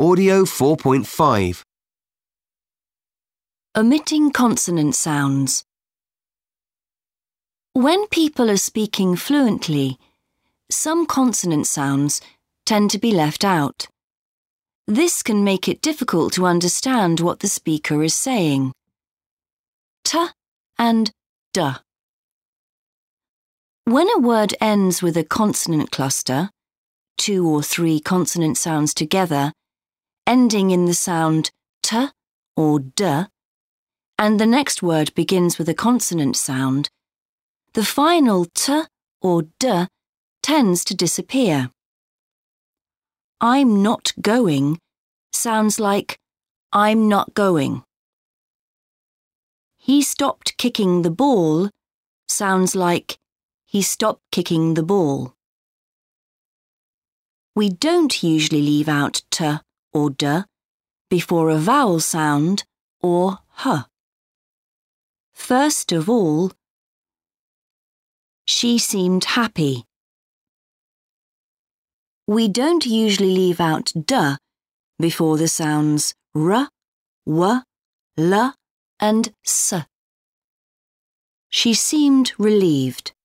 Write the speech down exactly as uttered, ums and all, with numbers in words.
Audio four point five. Omitting consonant sounds. When people are speaking fluently, some consonant sounds tend to be left out. This can make it difficult to understand what the speaker is saying. T and D. When a word ends with a consonant cluster, two or three consonant sounds together, ending in the sound T or D, and the next word begins with a consonant sound, the final T or D tends to disappear. I'm not going sounds like I'm not going. He stopped kicking the ball sounds like he stopped kicking the ball. We don't usually leave out T or D before a vowel sound or H. First of all, she seemed happy. We don't usually leave out D before the sounds R, W, L and S. She seemed relieved.